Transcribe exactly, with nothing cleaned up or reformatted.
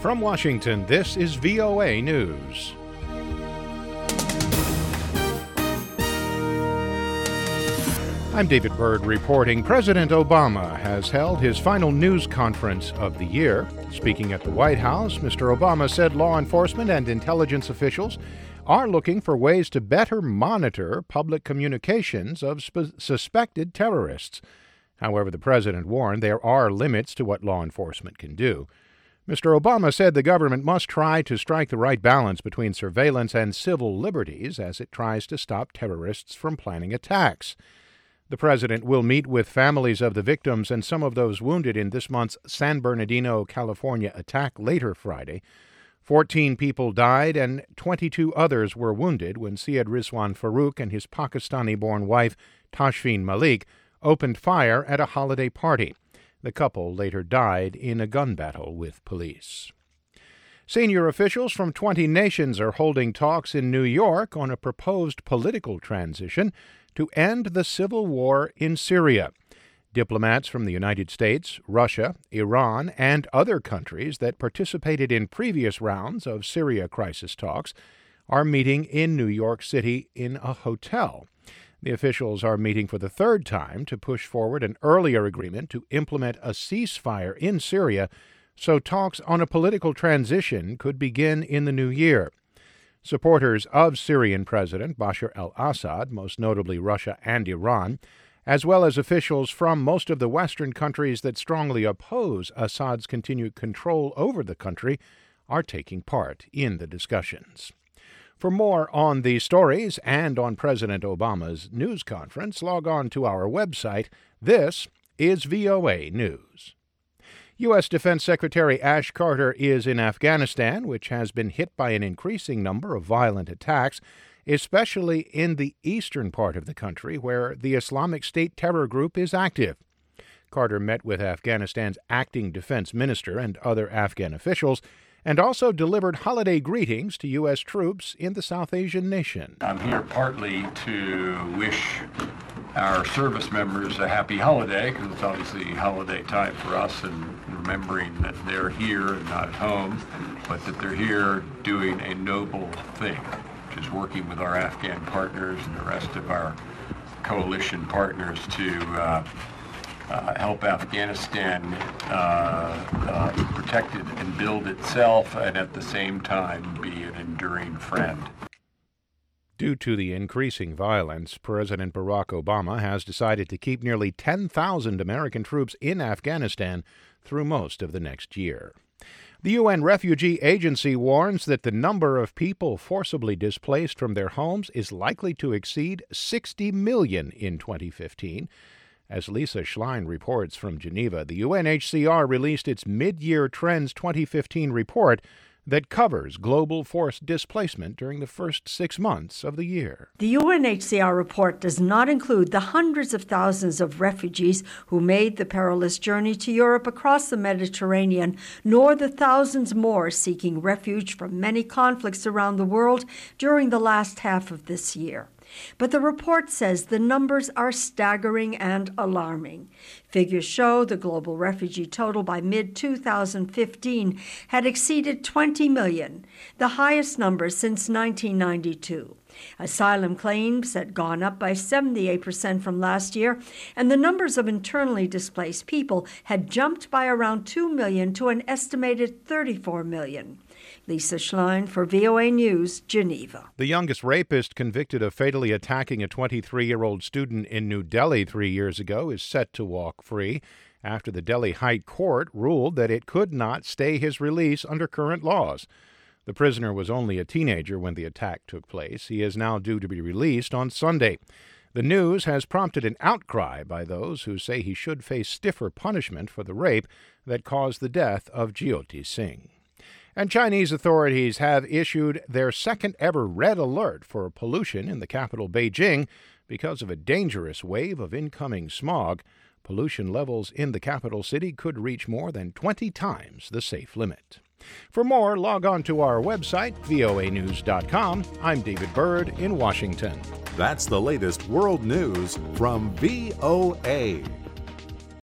From Washington, this is V O A News. I'm David Byrd reporting. President Obama has held his final news conference of the year. Speaking at the White House, Mister Obama said law enforcement and intelligence officials are looking for ways to better monitor public communications of sp- suspected terrorists. However, the president warned there are limits to what law enforcement can do. Mister Obama said the government must try to strike the right balance between surveillance and civil liberties as it tries to stop terrorists from planning attacks. The president will meet with families of the victims and some of those wounded in this month's San Bernardino, California attack later Friday. Fourteen people died and twenty-two others were wounded when Syed Rizwan Farook and his Pakistani-born wife, Tashfeen Malik, opened fire at a holiday party. The couple later died in a gun battle with police. Senior officials from twenty nations are holding talks in New York on a proposed political transition to end the civil war in Syria. Diplomats from the United States, Russia, Iran, and other countries that participated in previous rounds of Syria crisis talks are meeting in New York City in a hotel. The officials are meeting for the third time to push forward an earlier agreement to implement a ceasefire in Syria so talks on a political transition could begin in the new year. Supporters of Syrian President Bashar al-Assad, most notably Russia and Iran, as well as officials from most of the Western countries that strongly oppose Assad's continued control over the country, are taking part in the discussions. For more on these stories and on President Obama's news conference, log on to our website. This is V O A News. U S. Defense Secretary Ash Carter is in Afghanistan, which has been hit by an increasing number of violent attacks, especially in the eastern part of the country where the Islamic State terror group is active. Carter met with Afghanistan's acting defense minister and other Afghan officials and also delivered holiday greetings to U S troops in the South Asian nation. I'm here partly to wish our service members a happy holiday, because it's obviously holiday time for us, and remembering that they're here and not at home, but that they're here doing a noble thing, which is working with our Afghan partners and the rest of our coalition partners to uh, Uh, help Afghanistan uh, uh, protect it and build itself, and at the same time be an enduring friend. Due to the increasing violence, President Barack Obama has decided to keep nearly ten thousand American troops in Afghanistan through most of the next year. The U N Refugee Agency warns that the number of people forcibly displaced from their homes is likely to exceed sixty million in twenty fifteen. As Lisa Schlein reports from Geneva, the U N H C R released its Mid-Year Trends twenty fifteen report that covers global forced displacement during the first six months of the year. The U N H C R report does not include the hundreds of thousands of refugees who made the perilous journey to Europe across the Mediterranean, nor the thousands more seeking refuge from many conflicts around the world during the last half of this year. But the report says the numbers are staggering and alarming. Figures show the global refugee total by mid twenty fifteen had exceeded twenty million, the highest number since nineteen ninety-two. Asylum claims had gone up by seventy-eight percent from last year, and the numbers of internally displaced people had jumped by around two million to an estimated thirty-four million. Lisa Schlein for V O A News, Geneva. The youngest rapist convicted of fatally attacking a twenty-three-year-old student in New Delhi three years ago is set to walk free after the Delhi High Court ruled that it could not stay his release under current laws. The prisoner was only a teenager when the attack took place. He is now due to be released on Sunday. The news has prompted an outcry by those who say he should face stiffer punishment for the rape that caused the death of Jyoti Singh. And Chinese authorities have issued their second-ever red alert for pollution in the capital, Beijing, because of a dangerous wave of incoming smog. Pollution levels in the capital city could reach more than twenty times the safe limit. For more, log on to our website, V O A news dot com. I'm David Byrd in Washington. That's the latest world news from V O A.